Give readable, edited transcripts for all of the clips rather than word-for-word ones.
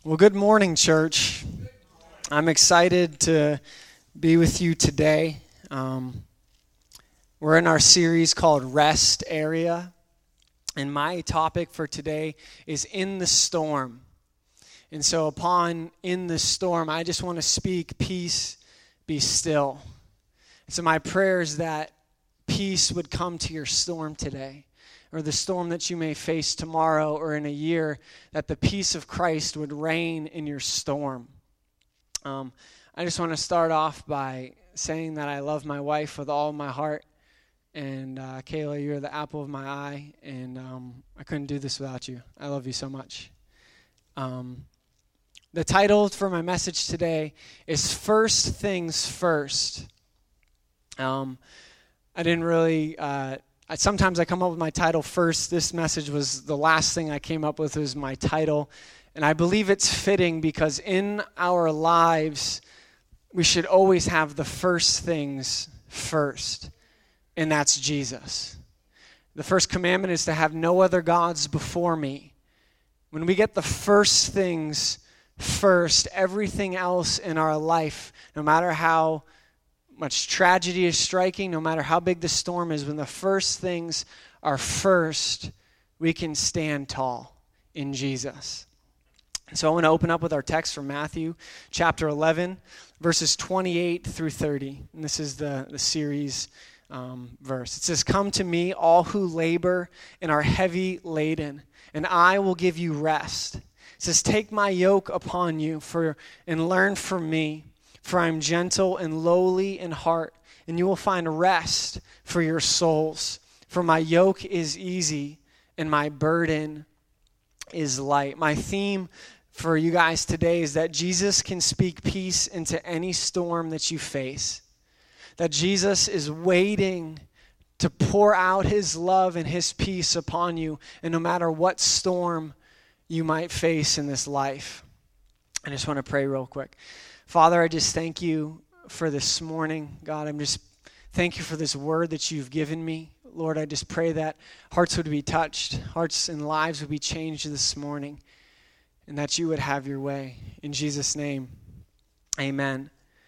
Well, good morning, church. I'm excited to be with you today. We're in our series called Rest Area, and my topic for today is In the Storm. And so upon In the Storm, I just want to speak peace, be still. So my prayer is that peace would come to your storm today, or the storm that you may face tomorrow or in a year, that the peace of Christ would reign in your storm. I just want to start off by saying that I love my wife with all my heart. And Kayla, you're the apple of my eye, and I couldn't do this without you. I love you so much. The title for my message today is First Things First. I didn't really... Sometimes I come up with my title first. This message was the last thing I came up with was my title. And I believe it's fitting because in our lives, we should always have the first things first. And that's Jesus. The first commandment is to have no other gods before me. When we get the first things first, everything else in our life, no matter how much tragedy is striking, no matter how big the storm is, when the first things are first, we can stand tall in Jesus. And so I want to open up with our text from Matthew chapter 11, verses 28 through 30. And this is the series verse. It says, "Come to me, all who labor and are heavy laden, and I will give you rest." It says, "Take my yoke upon you and learn from me. For I am gentle and lowly in heart, and you will find rest for your souls. For my yoke is easy, and my burden is light." My theme for you guys today is that Jesus can speak peace into any storm that you face. That Jesus is waiting to pour out his love and his peace upon you, and no matter what storm you might face in this life. I just want to pray real quick. Father, I just thank you for this morning. God, thank you for this word that you've given me. Lord, I just pray that hearts would be touched, hearts and lives would be changed this morning, and that you would have your way. In Jesus' name, amen.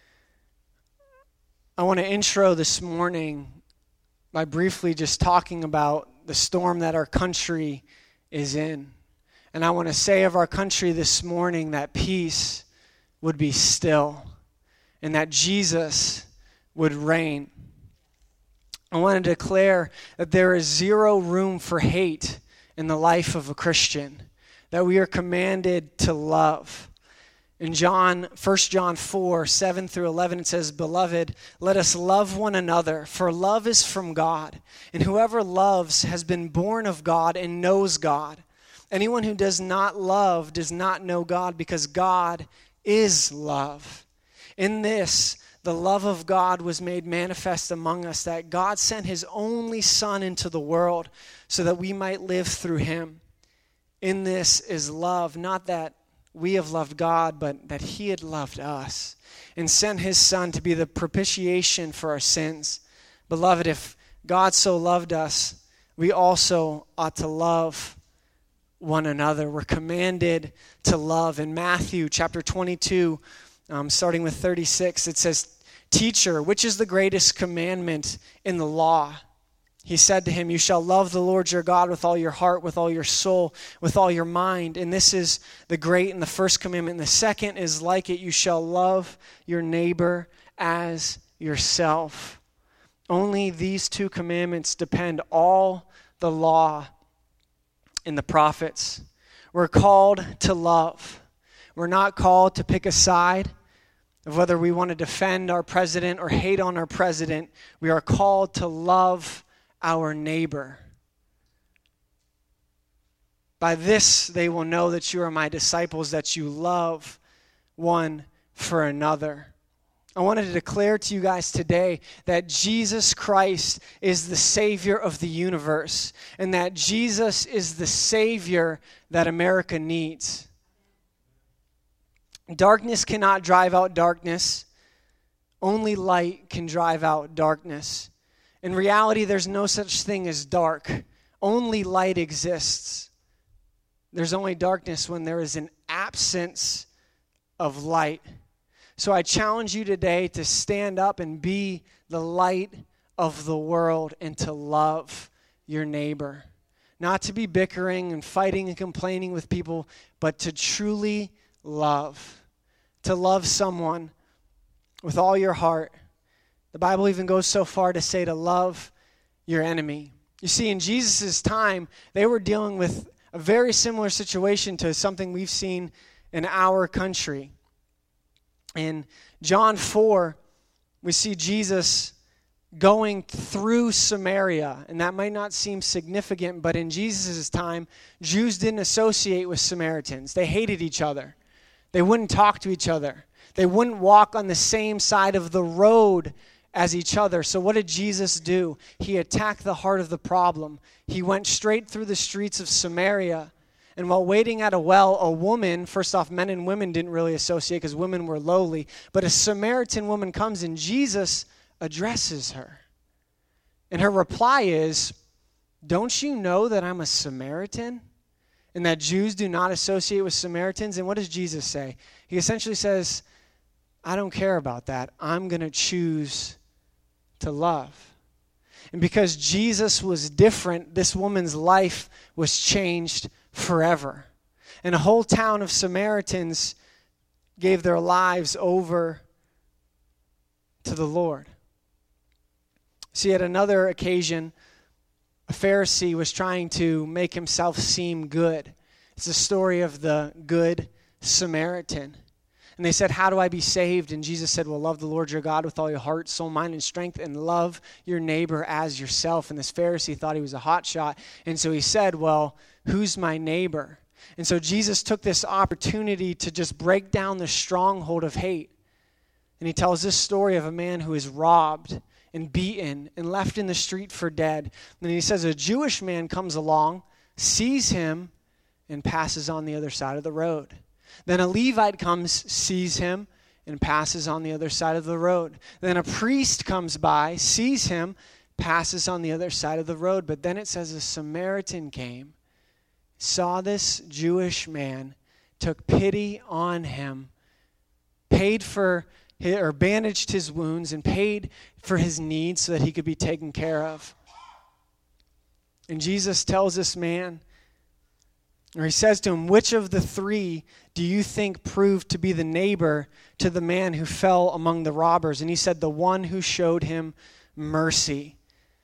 I want to intro this morning by briefly just talking about the storm that our country is in. And I want to say of our country this morning that peace would be still, and that Jesus would reign. I want to declare that there is zero room for hate in the life of a Christian, that we are commanded to love. In 1 John 4, 7 through 11, it says, "Beloved, let us love one another, for love is from God, and whoever loves has been born of God and knows God. Anyone who does not love does not know God, because God is love. In this, the love of God was made manifest among us, that God sent his only Son into the world so that we might live through him. In this is love, not that we have loved God, but that he had loved us and sent his Son to be the propitiation for our sins. Beloved, if God so loved us, we also ought to love one another." We're commanded to love. In Matthew chapter 22, starting with 36, it says, "Teacher, which is the greatest commandment in the law?" He said to him, "You shall love the Lord your God with all your heart, with all your soul, with all your mind. And this is the great and the first commandment. And the second is like it, you shall love your neighbor as yourself. Only these two commandments depend all the law in the prophets." We're called to love. We're not called to pick a side of whether we want to defend our president or hate on our president. We are called to love our neighbor. "By this they will know that you are my disciples, that you love one for another." I wanted to declare to you guys today that Jesus Christ is the Savior of the universe, and that Jesus is the Savior that America needs. Darkness cannot drive out darkness. Only light can drive out darkness. In reality, there's no such thing as dark. Only light exists. There's only darkness when there is an absence of light. So I challenge you today to stand up and be the light of the world and to love your neighbor. Not to be bickering and fighting and complaining with people, but to truly love. To love someone with all your heart. The Bible even goes so far to say to love your enemy. You see, in Jesus' time, they were dealing with a very similar situation to something we've seen in our country. In John 4, we see Jesus going through Samaria, and that might not seem significant, but in Jesus' time, Jews didn't associate with Samaritans. They hated each other. They wouldn't talk to each other. They wouldn't walk on the same side of the road as each other. So what did Jesus do? He attacked the heart of the problem. He went straight through the streets of Samaria, and while waiting at a well, a woman, first off, men and women didn't really associate because women were lowly, but a Samaritan woman comes and Jesus addresses her. And her reply is, "Don't you know that I'm a Samaritan? And that Jews do not associate with Samaritans?" And what does Jesus say? He essentially says, "I don't care about that. I'm going to choose to love." And because Jesus was different, this woman's life was changed forever. And a whole town of Samaritans gave their lives over to the Lord. See, at another occasion, a Pharisee was trying to make himself seem good. It's the story of the Good Samaritan. And they said, "How do I be saved?" And Jesus said, "Well, love the Lord your God with all your heart, soul, mind, and strength, and love your neighbor as yourself." And this Pharisee thought he was a hotshot. And so he said, "Well, who's my neighbor?" And so Jesus took this opportunity to just break down the stronghold of hate. And he tells this story of a man who is robbed and beaten and left in the street for dead. And he says a Jewish man comes along, sees him, and passes on the other side of the road. Then a Levite comes, sees him, and passes on the other side of the road. Then a priest comes by, sees him, passes on the other side of the road. But then it says a Samaritan came, saw this Jewish man, took pity on him, paid for or bandaged his wounds and paid for his needs so that he could be taken care of. And Jesus tells this man, or he says to him, "Which of the three do you think proved to be the neighbor to the man who fell among the robbers?" And he said, "The one who showed him mercy."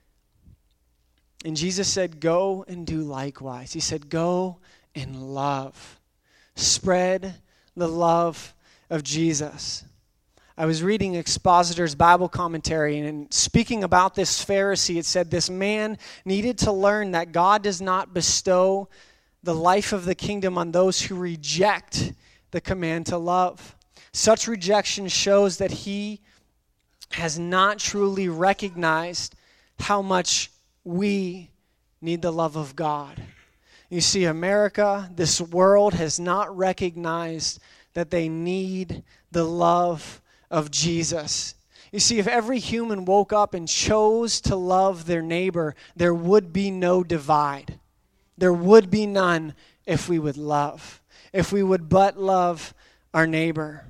And Jesus said, "Go and do likewise." He said, "Go and love." Spread the love of Jesus. I was reading Expositor's Bible commentary, and in speaking about this Pharisee, it said this man needed to learn that God does not bestow the life of the kingdom on those who reject the command to love. Such rejection shows that he has not truly recognized how much we need the love of God. You see, America, this world has not recognized that they need the love of Jesus. You see, if every human woke up and chose to love their neighbor, there would be no divide. There would be none if we would love. If we would but love our neighbor.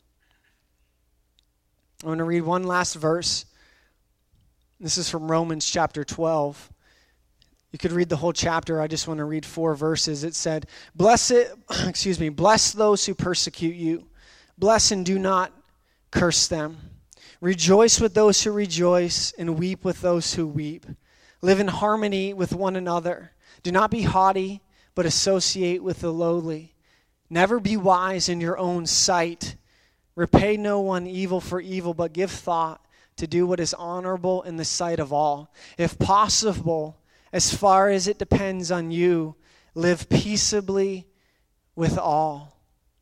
I want to read one last verse. This is from Romans chapter 12. You could read the whole chapter. I just want to read 4 verses. It said, bless those who persecute you. Bless and do not curse them. Rejoice with those who rejoice and weep with those who weep. Live in harmony with one another. Do not be haughty, but associate with the lowly. Never be wise in your own sight. Repay no one evil for evil, but give thought to do what is honorable in the sight of all. If possible, as far as it depends on you, live peaceably with all.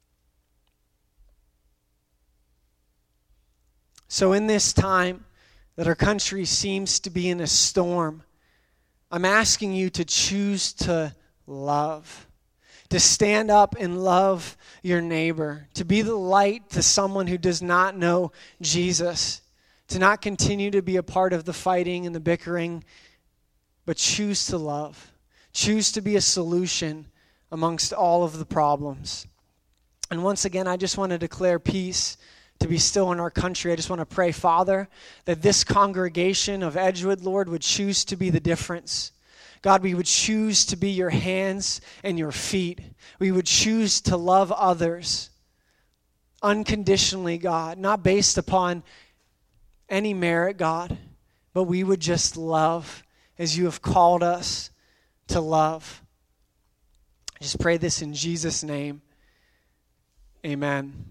So in this time that our country seems to be in a storm, I'm asking you to choose to love, to stand up and love your neighbor, to be the light to someone who does not know Jesus, to not continue to be a part of the fighting and the bickering, but choose to love. Choose to be a solution amongst all of the problems. And once again, I just want to declare peace to be still in our country. I just want to pray, Father, that this congregation of Edgewood, Lord, would choose to be the difference. God, we would choose to be your hands and your feet. We would choose to love others unconditionally, God, not based upon any merit, God, but we would just love as you have called us to love. I just pray this in Jesus' name. Amen.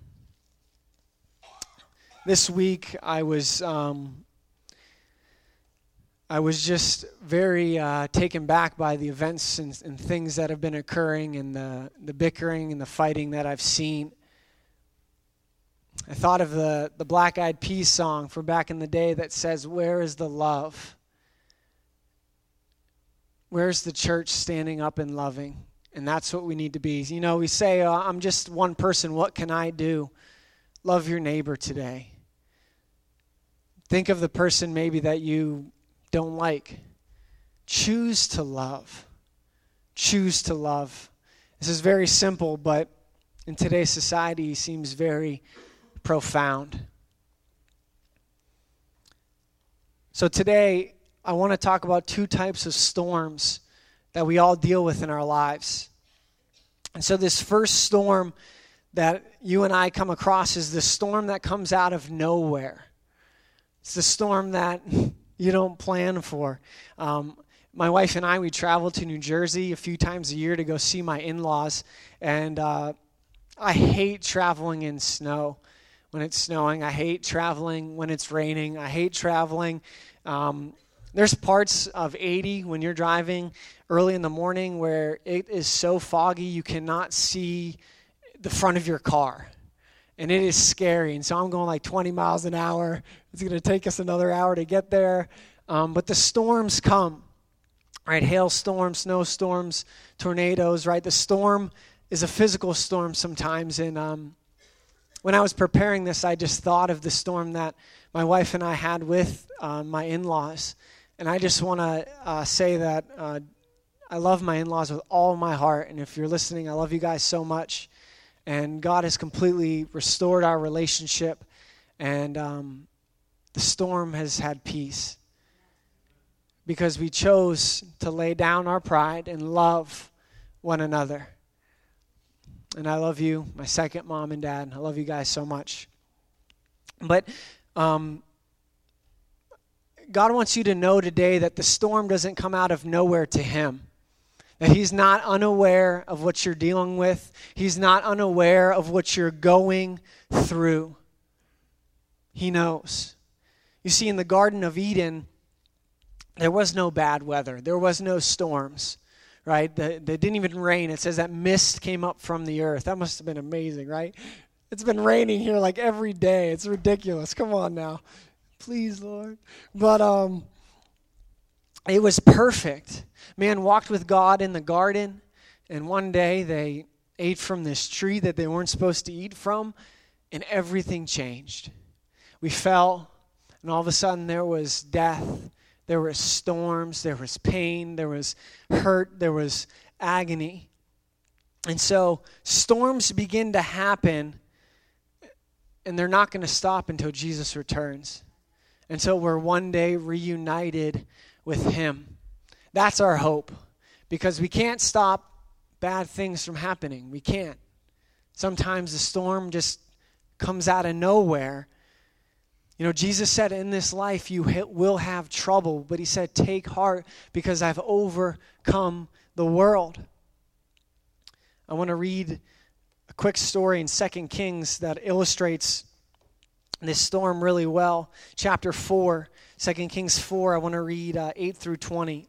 This week I was just very taken back by the events and things that have been occurring and the bickering and the fighting that I've seen. I thought of the Black Eyed Peas song from back in the day that says, "Where is the love? Where's the church standing up and loving?" And that's what we need to be. You know, we say, I'm just one person. What can I do? Love your neighbor today. Think of the person maybe that you don't like. Choose to love. Choose to love. This is very simple, but in today's society seems very profound. So today, I want to talk about two types of storms that we all deal with in our lives. And so this first storm that you and I come across is the storm that comes out of nowhere. It's the storm that you don't plan for. My wife and I, we travel to New Jersey a few times a year to go see my in-laws, and I hate traveling in snow when it's snowing. I hate traveling when it's raining. I hate traveling. There's parts of 80 when you're driving early in the morning where it is so foggy you cannot see the front of your car. And it is scary. And so I'm going like 20 miles an hour. It's going to take us another hour to get there. But the storms come, right? Hailstorms, snowstorms, tornadoes, right? The storm is a physical storm sometimes. And when I was preparing this, I just thought of the storm that my wife and I had with my in-laws. And I just want to say that I love my in-laws with all my heart. And if you're listening, I love you guys so much. And God has completely restored our relationship. And the storm has had peace. Because we chose to lay down our pride and love one another. And I love you, my second mom and dad. I love you guys so much. But God wants you to know today that the storm doesn't come out of nowhere to him. That he's not unaware of what you're dealing with. He's not unaware of what you're going through. He knows. You see, in the Garden of Eden, there was no bad weather. There was no storms, right? They didn't even rain. It says that mist came up from the earth. That must have been amazing, right? It's been raining here like every day. It's ridiculous. Come on now. Please, Lord. But it was perfect. Man walked with God in the garden, and one day they ate from this tree that they weren't supposed to eat from, and everything changed. We fell, and all of a sudden there was death, there was storms, there was pain, there was hurt, there was agony. And so storms begin to happen, and they're not going to stop until Jesus returns. Until we're one day reunited with him. That's our hope. Because we can't stop bad things from happening. We can't. Sometimes the storm just comes out of nowhere. You know, Jesus said, in this life you will have trouble. But he said, take heart because I've overcome the world. I want to read a quick story in 2 Kings that illustrates this storm really well. Chapter 4, 2 Kings 4, I want to read 8 through 20. It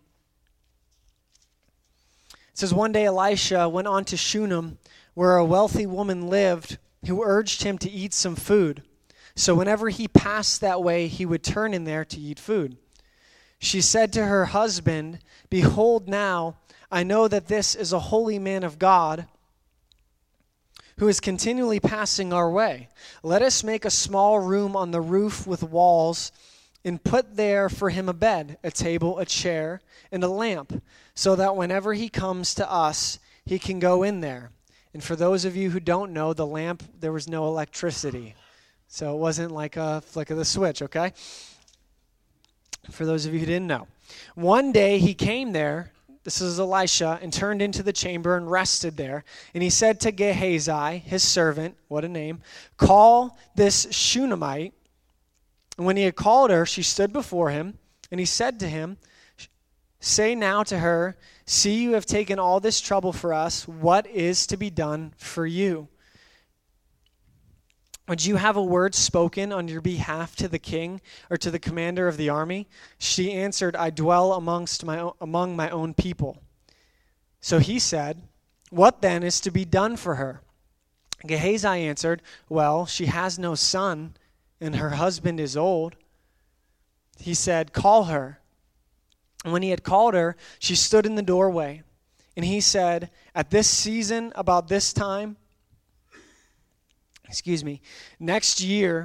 says, one day Elisha went on to Shunem, where a wealthy woman lived, who urged him to eat some food. So whenever he passed that way, he would turn in there to eat food. She said to her husband, behold now, I know that this is a holy man of God, who is continually passing our way. Let us make a small room on the roof with walls, and put there for him a bed, a table, a chair, and a lamp, so that whenever he comes to us, he can go in there. And for those of you who don't know, the lamp, there was no electricity. So it wasn't like a flick of the switch, okay? For those of you who didn't know. One day he came there, this is Elisha, and turned into the chamber and rested there. And he said to Gehazi, his servant, what a name, call this Shunammite. And when he had called her, she stood before him, and he said to him, say now to her, see, you have taken all this trouble for us. What is to be done for you? Would you have a word spoken on your behalf to the king or to the commander of the army? She answered, I dwell among my own people. So he said, what then is to be done for her? Gehazi answered, well, she has no son, and her husband is old. He said, call her. And when he had called her, she stood in the doorway. And he said, at this season, about this time, next year,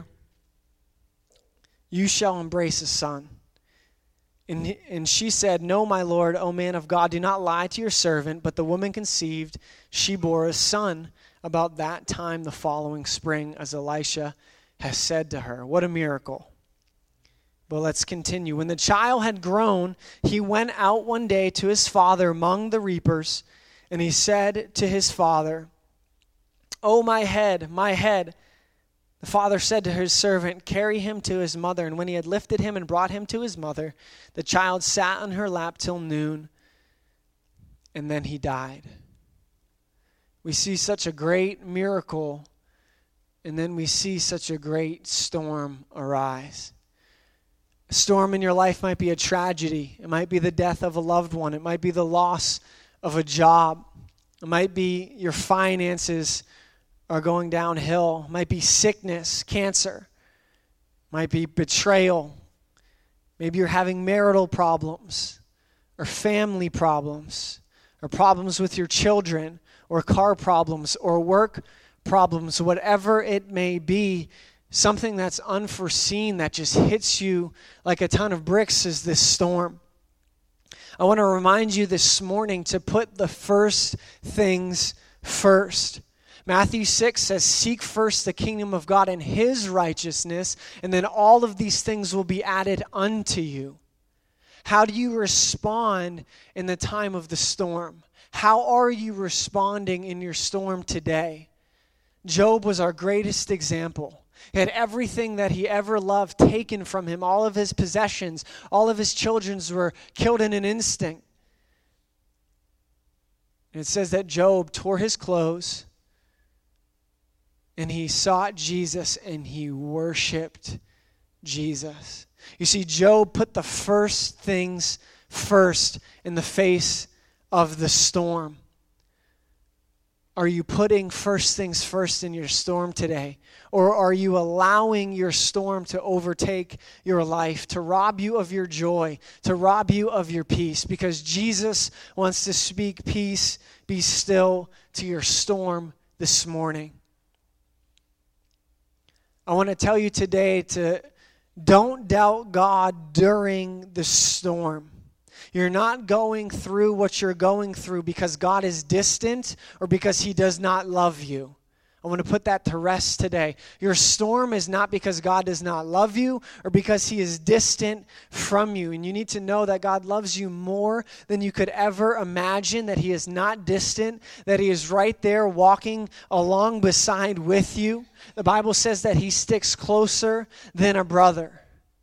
you shall embrace a son. And she said, no, my lord, O man of God, do not lie to your servant. But the woman conceived, she bore a son about that time the following spring, as Elisha has said to her. What a miracle. But let's continue. When the child had grown, he went out one day to his father among the reapers, and he said to his father, oh, my head, my head. The father said to his servant, carry him to his mother. And when he had lifted him and brought him to his mother, the child sat on her lap till noon, and then he died. We see such a great miracle, and then we see such a great storm arise. A storm in your life might be a tragedy. It might be the death of a loved one. It might be the loss of a job. It might be your finances are going downhill. It might be sickness, cancer. It might be betrayal. Maybe you're having marital problems or family problems or problems with your children or car problems or work problems, whatever it may be. Something that's unforeseen that just hits you like a ton of bricks is this storm. I want to remind you this morning to put the first things first. Matthew 6 says, seek first the kingdom of God and his righteousness, and then all of these things will be added unto you. How do you respond in the time of the storm? How are you responding in your storm today? Job was our greatest example. He had everything that he ever loved taken from him. All of his possessions, all of his children were killed in an instant. And it says that Job tore his clothes and he sought Jesus and he worshiped Jesus. You see, Job put the first things first in the face of the storm. Are you putting first things first in your storm today? Or are you allowing your storm to overtake your life, to rob you of your joy, to rob you of your peace? Because Jesus wants to speak peace, be still to your storm this morning. I want to tell you today to don't doubt God during the storm. You're not going through what you're going through because God is distant or because he does not love you. I want to put that to rest today. Your storm is not because God does not love you or because he is distant from you. And you need to know that God loves you more than you could ever imagine, that he is not distant, that he is right there walking along beside with you. The Bible says that he sticks closer than a brother.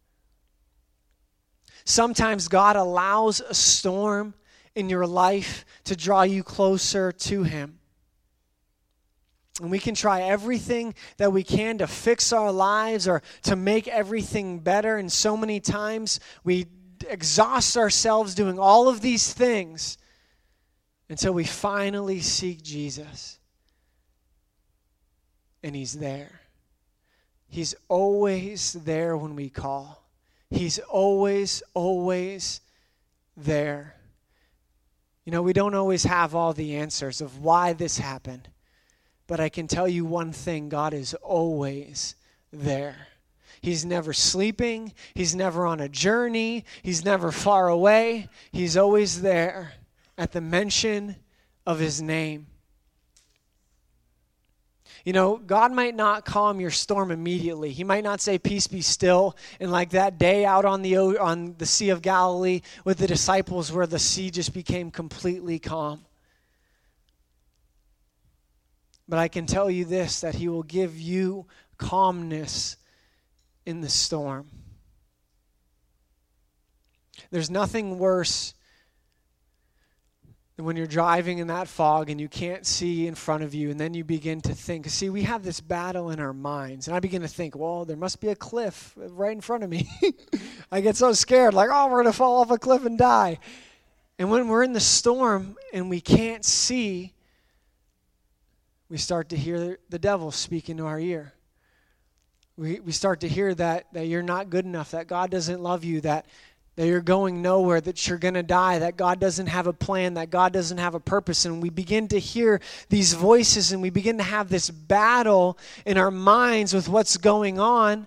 Sometimes God allows a storm in your life to draw you closer to him. And we can try everything that we can to fix our lives or to make everything better. And so many times we exhaust ourselves doing all of these things until we finally seek Jesus. And he's there. He's always there when we call. He's always, always there. You know, we don't always have all the answers of why this happened. But I can tell you one thing, God is always there. He's never sleeping. He's never on a journey. He's never far away. He's always there at the mention of his name. God might not calm your storm immediately. He might not say, peace be still. And like that day out on the Sea of Galilee with the disciples where the sea just became completely calm. But I can tell you this, that he will give you calmness in the storm. There's nothing worse than when you're driving in that fog and you can't see in front of you, and then you begin to think. See, we have this battle in our minds, and I begin to think, well, there must be a cliff right in front of me. I get so scared, like, we're going to fall off a cliff and die. And when we're in the storm and we can't see, we start to hear the devil speak into our ear. We start to hear that you're not good enough, that God doesn't love you, that you're going nowhere, that you're going to die, that God doesn't have a plan, that God doesn't have a purpose. And we begin to hear these voices, and we begin to have this battle in our minds with what's going on.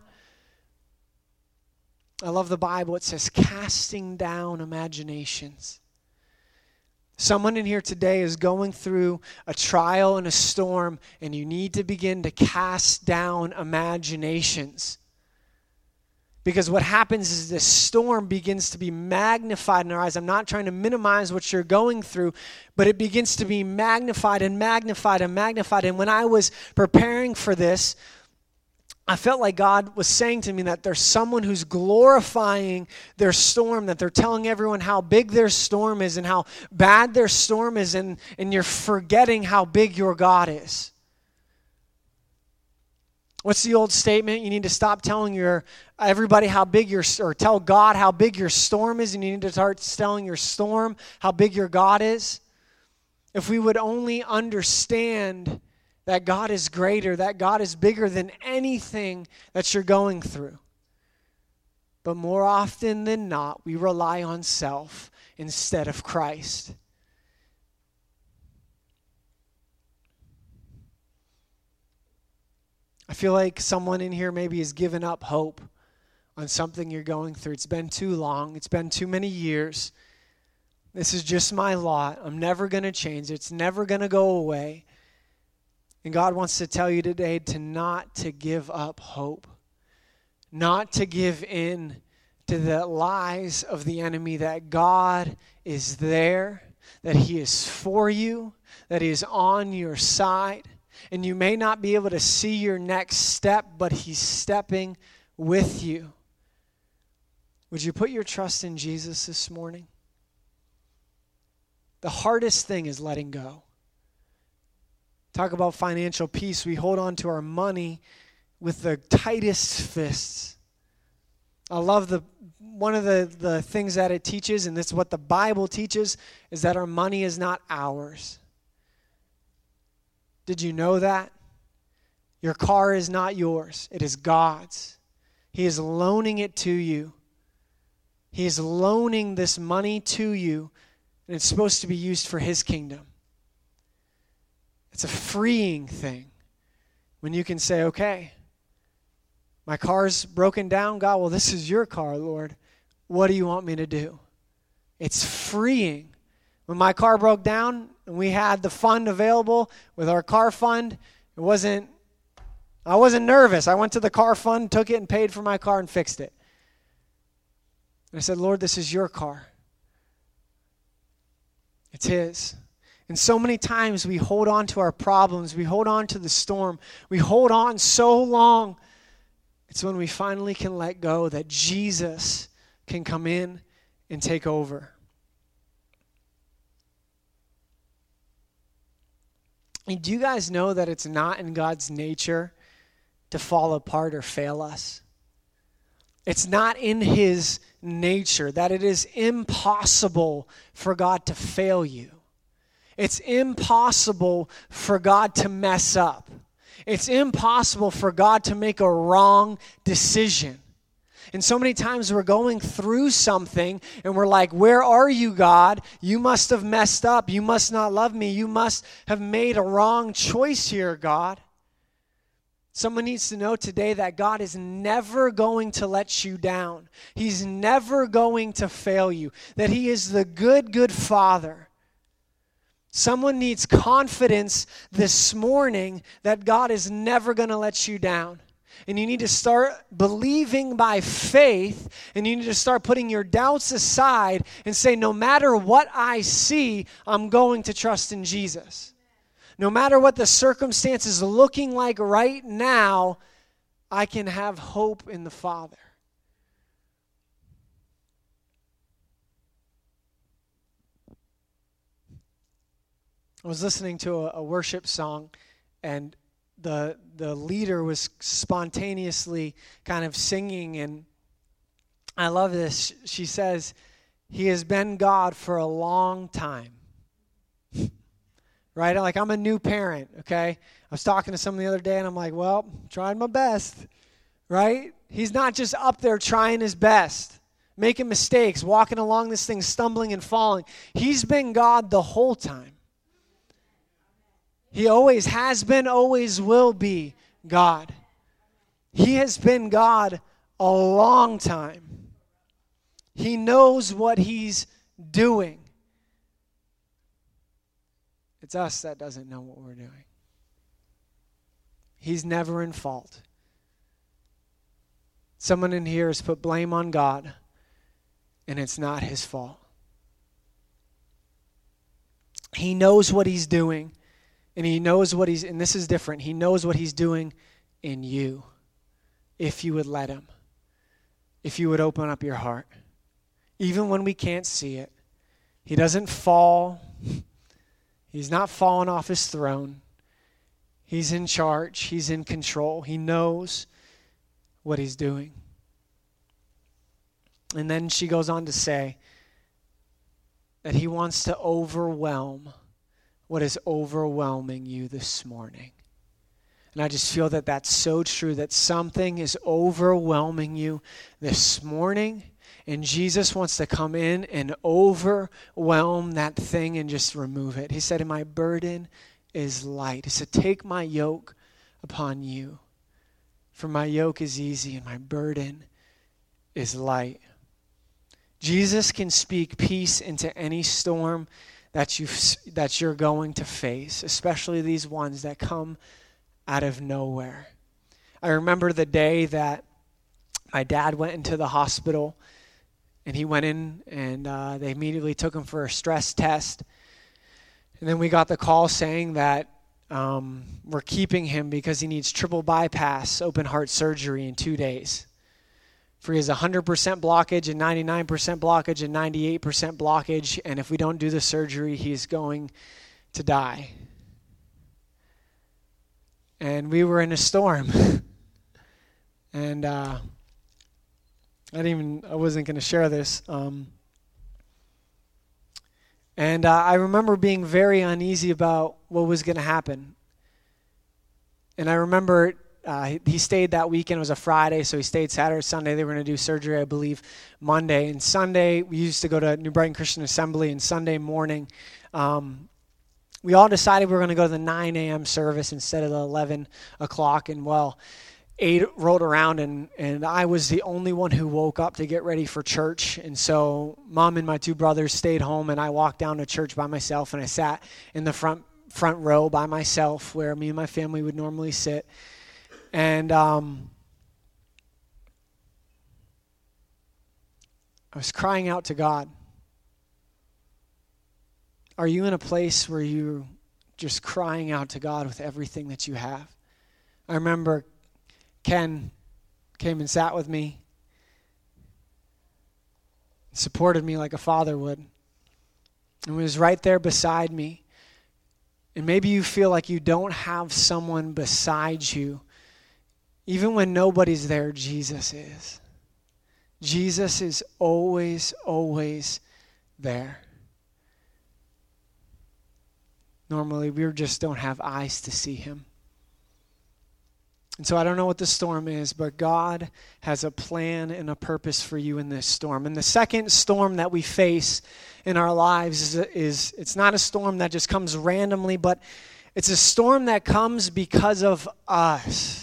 I love the Bible. It says, casting down imaginations. Someone in here today is going through a trial and a storm, and you need to begin to cast down imaginations. Because what happens is this storm begins to be magnified in our eyes. I'm not trying to minimize what you're going through, but it begins to be magnified and magnified and magnified. And when I was preparing for this, I felt like God was saying to me that there's someone who's glorifying their storm, that they're telling everyone how big their storm is and how bad their storm is, and you're forgetting how big your God is. What's the old statement? You need to stop telling everybody how big or tell God how big your storm is, and you need to start telling your storm how big your God is. If we would only understand that God is greater, that God is bigger than anything that you're going through. But more often than not, we rely on self instead of Christ. I feel like someone in here maybe has given up hope on something you're going through. It's been too long. It's been too many years. This is just my lot. I'm never going to change. It's never going to go away. And God wants to tell you today not to give up hope, not to give in to the lies of the enemy, that God is there, that he is for you, that he is on your side. And you may not be able to see your next step, but he's stepping with you. Would you put your trust in Jesus this morning? The hardest thing is letting go. Talk about financial peace. We hold on to our money with the tightest fists. I love one of the things that it teaches, and this is what the Bible teaches, is that our money is not ours. Did you know that? Your car is not yours. It is God's. He is loaning it to you. He is loaning this money to you, and it's supposed to be used for his kingdom. It's a freeing thing when you can say, okay, my car's broken down. God, well, this is your car, Lord. What do you want me to do? It's freeing. When my car broke down and we had the fund available with our car fund, I wasn't nervous. I went to the car fund, took it, and paid for my car and fixed it. And I said, Lord, this is your car. It's his. And so many times we hold on to our problems. We hold on to the storm. We hold on so long. It's when we finally can let go that Jesus can come in and take over. And do you guys know that it's not in God's nature to fall apart or fail us? It's not in his nature, that it is impossible for God to fail you. It's impossible for God to mess up. It's impossible for God to make a wrong decision. And so many times we're going through something and we're like, where are you, God? You must have messed up. You must not love me. You must have made a wrong choice here, God. Someone needs to know today that God is never going to let you down. He's never going to fail you. That he is the good, good Father. Someone needs confidence this morning that God is never going to let you down. And you need to start believing by faith, and you need to start putting your doubts aside and say, no matter what I see, I'm going to trust in Jesus. No matter what the circumstances are looking like right now, I can have hope in the Father. I was listening to a worship song, and the leader was spontaneously kind of singing, and I love this. She says, he has been God for a long time. Right? Like, I'm a new parent, okay? I was talking to someone the other day, and I'm like, well, trying my best, right? He's not just up there trying his best, making mistakes, walking along this thing, stumbling and falling. He's been God the whole time. He always has been, always will be God. He has been God a long time. He knows what he's doing. It's us that doesn't know what we're doing. He's never in fault. Someone in here has put blame on God, and it's not his fault. He knows what he's doing. And he knows what and this is different, he knows what he's doing in you, if you would let him, if you would open up your heart. Even when we can't see it, he doesn't fall. He's not falling off his throne. He's in charge. He's in control. He knows what he's doing. And then she goes on to say that he wants to overwhelm what is overwhelming you this morning. And I just feel that that's so true, that something is overwhelming you this morning, and Jesus wants to come in and overwhelm that thing and just remove it. He said, and my burden is light. He said, take my yoke upon you, for my yoke is easy and my burden is light. Jesus can speak peace into any storm that you're going to face, especially these ones that come out of nowhere. I remember the day that my dad went into the hospital, and he went in, and they immediately took him for a stress test. And then we got the call saying that we're keeping him because he needs triple bypass open heart surgery in 2 days. For he has 100% blockage and 99% blockage and 98% blockage, and if we don't do the surgery, he's going to die. And we were in a storm. And I wasn't going to share this. I remember being very uneasy about what was going to happen. And I remember he stayed that weekend. It was a Friday, so he stayed Saturday, Sunday. They were going to do surgery, I believe, Monday. And Sunday, we used to go to New Brighton Christian Assembly, and Sunday morning, we all decided we were going to go to the 9 a.m. service instead of the 11 o'clock. And, 8 rolled around, and I was the only one who woke up to get ready for church. And so Mom and my 2 brothers stayed home, and I walked down to church by myself, and I sat in the front row by myself where me and my family would normally sit. And I was crying out to God. Are you in a place where you're just crying out to God with everything that you have? I remember Ken came and sat with me, supported me like a father would, and was right there beside me. And maybe you feel like you don't have someone beside you. Even when nobody's there, Jesus is. Jesus is always, always there. Normally, we just don't have eyes to see him. And so I don't know what the storm is, but God has a plan and a purpose for you in this storm. And the second storm that we face in our lives is it's not a storm that just comes randomly, but it's a storm that comes because of us.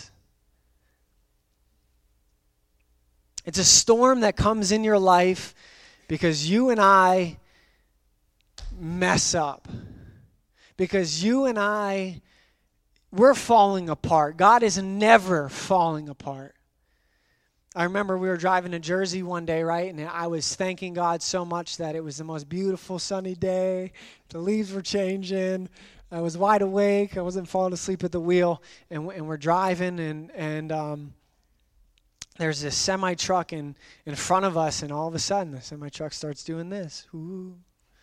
It's a storm that comes in your life because you and I mess up. because you and we're falling apart. God is never falling apart. I remember we were driving to Jersey one day, right? And I was thanking God so much that it was the most beautiful sunny day. The leaves were changing. I was wide awake. I wasn't falling asleep at the wheel. And we're driving, and there's this semi-truck in front of us, and all of a sudden the semi-truck starts doing this. Ooh.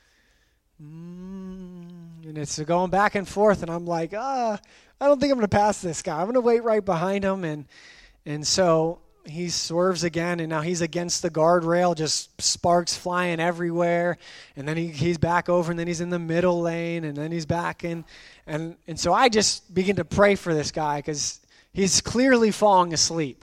And it's going back and forth, and I'm like, I don't think I'm going to pass this guy. I'm going to wait right behind him. And so he swerves again, and now he's against the guardrail, just sparks flying everywhere. And then he's back over, and then he's in the middle lane, and then he's back in. And so I just begin to pray for this guy because he's clearly falling asleep.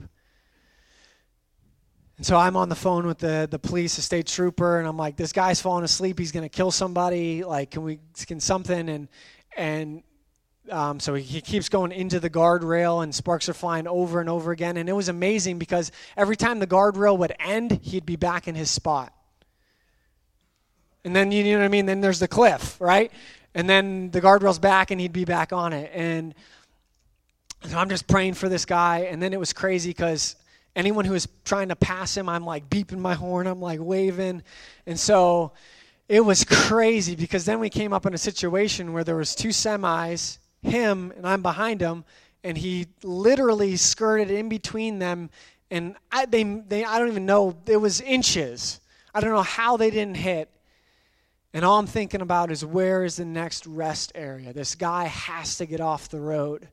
And so I'm on the phone with the police, the state trooper, and I'm like, this guy's falling asleep. He's going to kill somebody. Like, can something? And so he keeps going into the guardrail, and sparks are flying over and over again. And it was amazing because every time the guardrail would end, he'd be back in his spot. And then, you know what I mean? Then there's the cliff, right? And then the guardrail's back, and he'd be back on it. And so I'm just praying for this guy. And then it was crazy because anyone who was trying to pass him, I'm like beeping my horn, I'm like waving. And so it was crazy because then we came up in a situation where there was two semis, him and I'm behind him, and he literally skirted in between them, and I don't even know, it was inches. I don't know how they didn't hit. And all I'm thinking about is, where is the next rest area? This guy has to get off the road.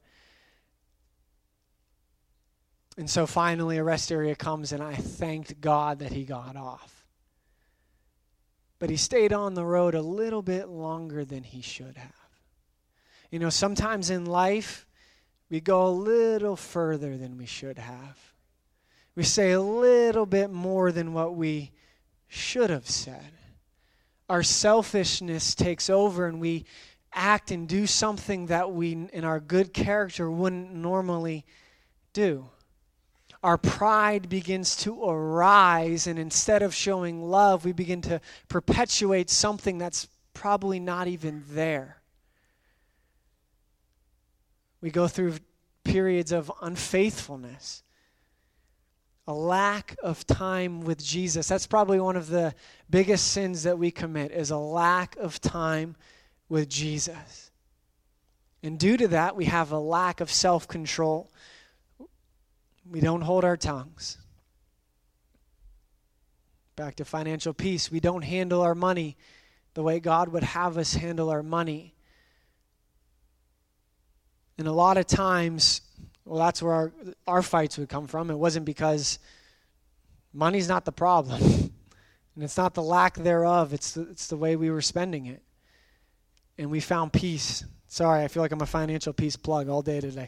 And so finally a rest area comes, and I thanked God that he got off. But he stayed on the road a little bit longer than he should have. You know, sometimes in life, we go a little further than we should have. We say a little bit more than what we should have said. Our selfishness takes over, and we act and do something that we, in our good character, wouldn't normally do. Our pride begins to arise, and instead of showing love, we begin to perpetuate something that's probably not even there. We go through periods of unfaithfulness, a lack of time with Jesus. That's probably one of the biggest sins that we commit, is a lack of time with Jesus. And due to that, we have a lack of self-control. We don't hold our tongues. Back to financial peace. We don't handle our money the way God would have us handle our money. And a lot of times, well, that's where our fights would come from. It wasn't because money's not the problem. And it's not the lack thereof. It's the way we were spending it. And we found peace. Sorry, I feel like I'm a financial peace plug all day today.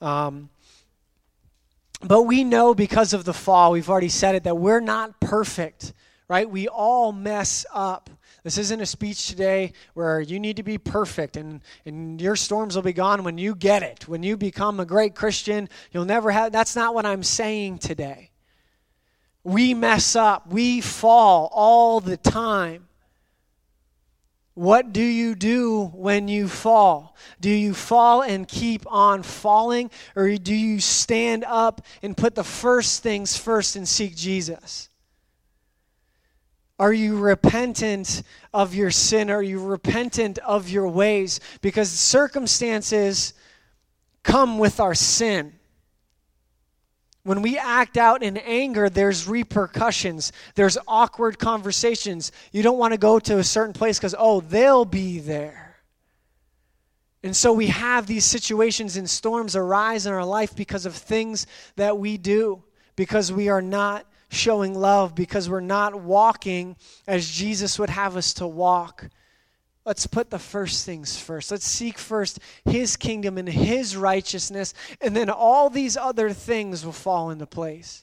But we know because of the fall, we've already said it, that we're not perfect, right? We all mess up. This isn't a speech today where you need to be perfect and your storms will be gone when you get it. When you become a great Christian, you'll never have, that's not what I'm saying today. We mess up. We fall all the time. What do you do when you fall? Do you fall and keep on falling, or do you stand up and put the first things first and seek Jesus? Are you repentant of your sin? Are you repentant of your ways? Because circumstances come with our sin. When we act out in anger, there's repercussions. There's awkward conversations. You don't want to go to a certain place because, they'll be there. And so we have these situations and storms arise in our life because of things that we do, because we are not showing love, because we're not walking as Jesus would have us to walk. Let's put the first things first. Let's seek first His kingdom and His righteousness, and then all these other things will fall into place.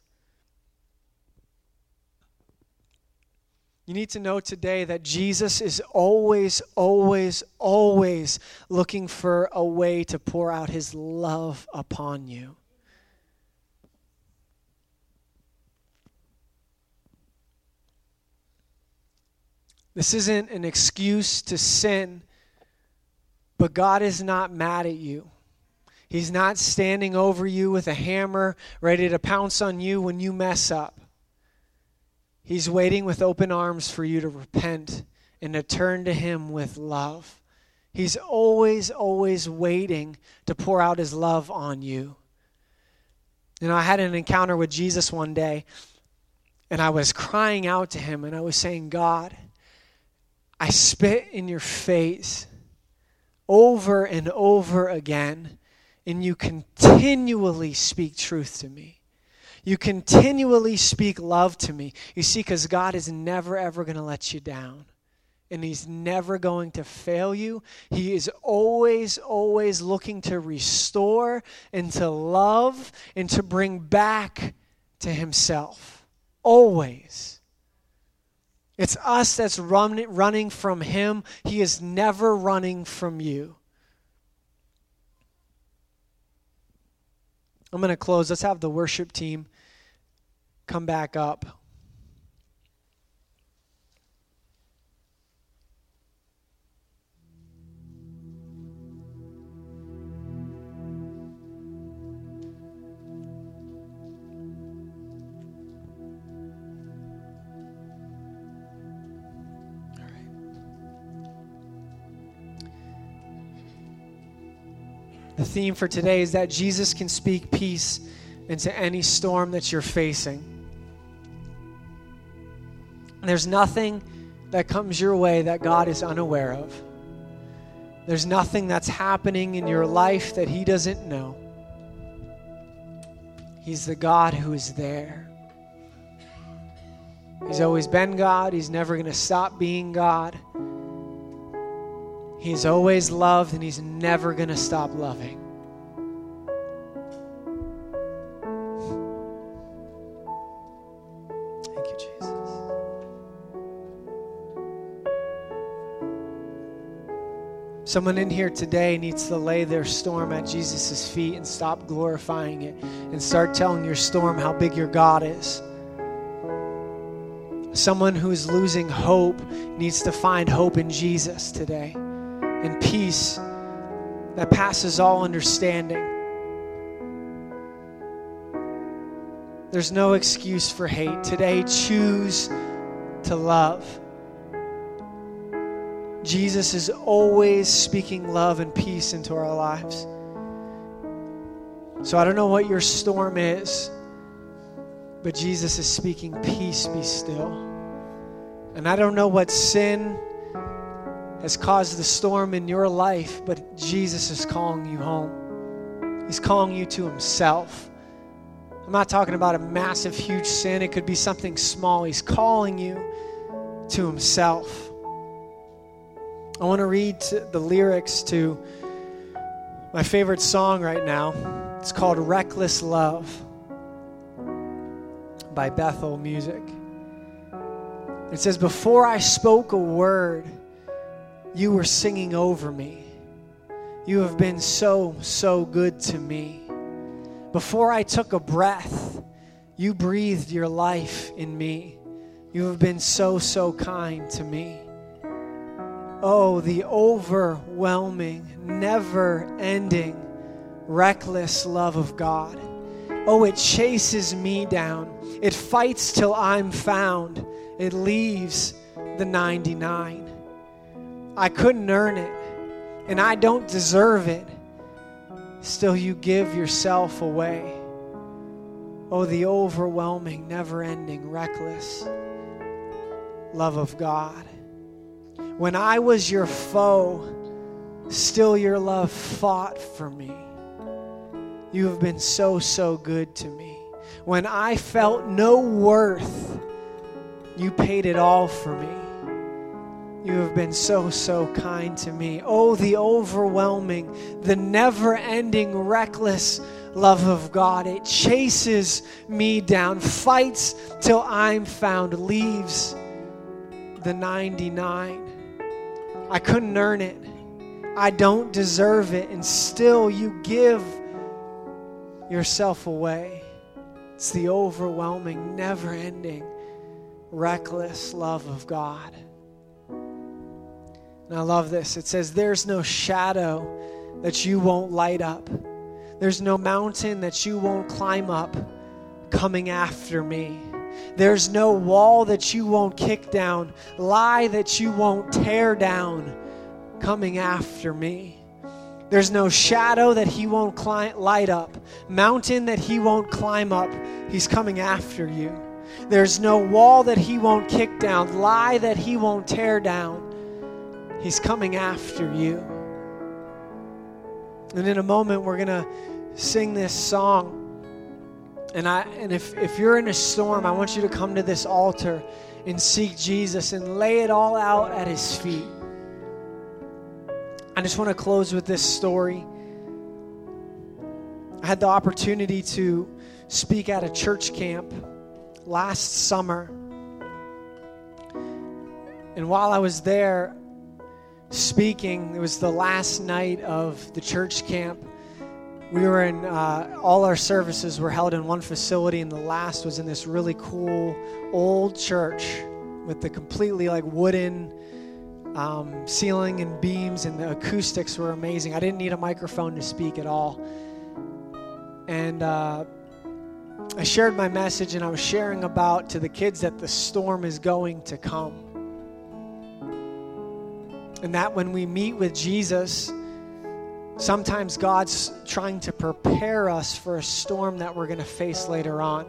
You need to know today that Jesus is always, always, always looking for a way to pour out His love upon you. This isn't an excuse to sin, But God is not mad at you. He's not standing over you with a hammer, ready to pounce on you when you mess up. He's waiting with open arms for you to repent and to turn to Him with love. He's always, always waiting to pour out His love on you. You know, I had an encounter with Jesus one day, and I was crying out to Him, and I was saying, God, I spit in your face over and over again, and you continually speak truth to me. You continually speak love to me. You see, because God is never, ever going to let you down. And He's never going to fail you. He is always, always looking to restore and to love and to bring back to Himself. Always. It's us that's running from Him. He is never running from you. I'm going to close. Let's have the worship team come back up. The theme for today is that Jesus can speak peace into any storm that you're facing. There's nothing that comes your way that God is unaware of. There's nothing that's happening in your life that He doesn't know. He's the God who is there. He's always been God. He's never going to stop being God. He's always loved, and He's never going to stop loving. Thank you, Jesus. Someone in here today needs to lay their storm at Jesus' feet and stop glorifying it and start telling your storm how big your God is. Someone who's losing hope needs to find hope in Jesus today. And peace that passes all understanding. There's no excuse for hate. Today, choose to love. Jesus is always speaking love and peace into our lives. So I don't know what your storm is, but Jesus is speaking peace, be still. And I don't know what sin has caused the storm in your life, but Jesus is calling you home. He's calling you to Himself. I'm not talking about a massive, huge sin. It could be something small. He's calling you to Himself. I want to read the lyrics to my favorite song right now. It's called Reckless Love by Bethel Music. It says, before I spoke a word, you were singing over me. You have been so, so good to me. Before I took a breath, you breathed your life in me. You have been so, so kind to me. Oh, the overwhelming, never-ending, reckless love of God. Oh, it chases me down. It fights till I'm found. It leaves the 99. I couldn't earn it, and I don't deserve it. Still, you give yourself away. Oh, the overwhelming, never-ending, reckless love of God. When I was your foe, still your love fought for me. You have been so, so good to me. When I felt no worth, you paid it all for me. You have been so, so kind to me. Oh, the overwhelming, the never-ending, reckless love of God. It chases me down, fights till I'm found, leaves the 99. I couldn't earn it. I don't deserve it, and still you give yourself away. It's the overwhelming, never-ending, reckless love of God. And I love this. It says, there's no shadow that you won't light up. There's no mountain that you won't climb up coming after me. There's no wall that you won't kick down, lie that you won't tear down coming after me. There's no shadow that he won't light up, mountain that he won't climb up. He's coming after you. There's no wall that he won't kick down, lie that he won't tear down. He's coming after you. And in a moment, we're going to sing this song. And if you're in a storm, I want you to come to this altar and seek Jesus and lay it all out at his feet. I just want to close with this story. I had the opportunity to speak at a church camp last summer. And while I was there speaking, it was the last night of the church camp. We were in, all our services were held in one facility, and the last was in this really cool old church with the completely like wooden ceiling and beams, and the acoustics were amazing. I didn't need a microphone to speak at all. And I shared my message, and I was sharing about to the kids that the storm is going to come. And that when we meet with Jesus, sometimes God's trying to prepare us for a storm that we're going to face later on.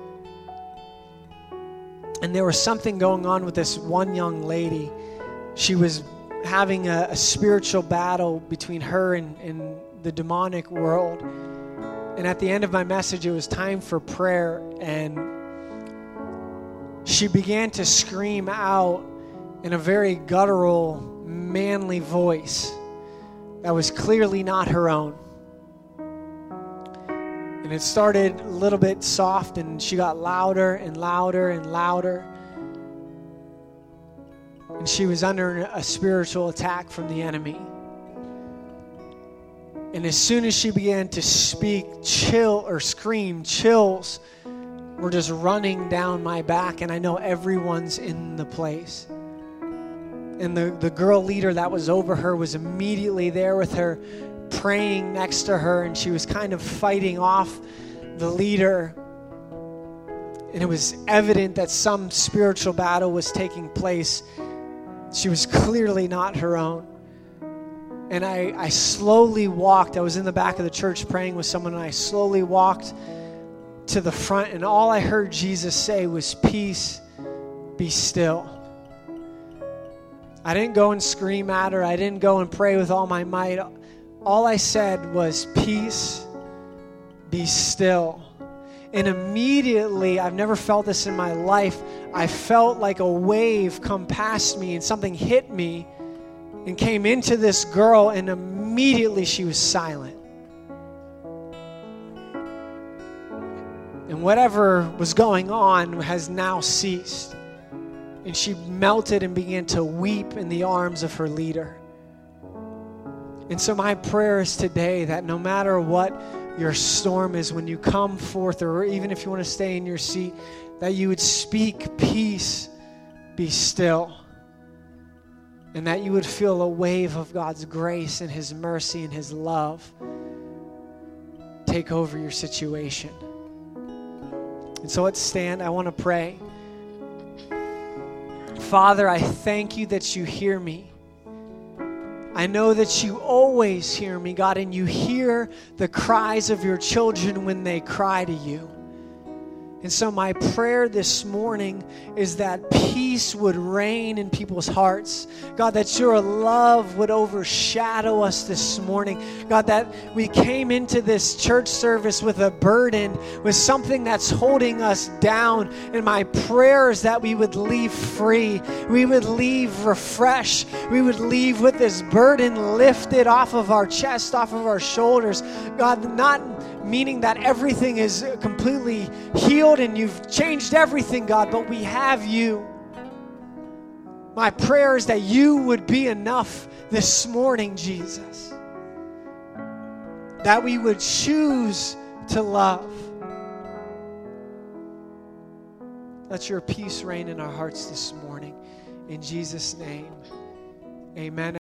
And there was something going on with this one young lady. She was having a spiritual battle between her and the demonic world. And at the end of my message, it was time for prayer. And she began to scream out in a very guttural, manly voice that was clearly not her own. And it started a little bit soft, and she got louder and louder and louder. And she was under a spiritual attack from the enemy. And as soon as she began to speak, scream, chills were just running down my back, and I know everyone's in the place. And the girl leader that was over her was immediately there with her, praying next to her, and she was kind of fighting off the leader. And it was evident that some spiritual battle was taking place. She was clearly not her own. And I slowly walked. I was in the back of the church praying with someone, and I slowly walked to the front, and all I heard Jesus say was, "Peace, be still." I didn't go and scream at her. I didn't go and pray with all my might. All I said was, "Peace, be still." And immediately, I've never felt this in my life, I felt like a wave come past me, and something hit me and came into this girl, and immediately she was silent. And whatever was going on has now ceased. And she melted and began to weep in the arms of her leader. And so my prayer is today that no matter what your storm is, when you come forth, or even if you want to stay in your seat, that you would speak, "Peace, be still." And that you would feel a wave of God's grace and his mercy and his love take over your situation. And so let's stand. I want to pray. Father, I thank you that you hear me. I know that you always hear me, God, and you hear the cries of your children when they cry to you. And so my prayer this morning is that peace would reign in people's hearts. God, that your love would overshadow us this morning. God, that we came into this church service with a burden, with something that's holding us down. And my prayer is that we would leave free. We would leave refreshed. We would leave with this burden lifted off of our chest, off of our shoulders. God, not meaning that everything is completely healed and you've changed everything, God, but we have you. My prayer is that you would be enough this morning, Jesus. That we would choose to love. Let your peace reign in our hearts this morning. In Jesus' name, Amen.